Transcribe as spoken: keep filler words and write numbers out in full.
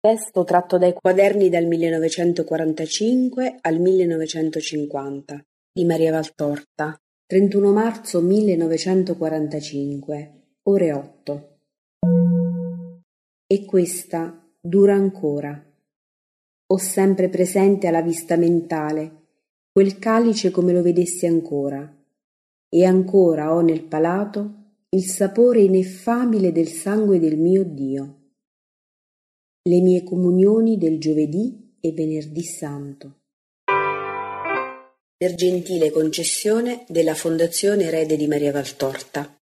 Testo tratto dai quaderni dal millenovecentoquarantacinque al millenovecentocinquanta di Maria Valtorta, trentuno marzo millenovecentoquarantacinque, ore otto. E questa dura ancora. Ho sempre presente alla vista mentale quel calice come lo vedessi ancora, e ancora ho nel palato il sapore ineffabile del sangue del mio Dio. Le mie comunioni del giovedì e venerdì santo. Per gentile concessione della Fondazione Erede di Maria Valtorta.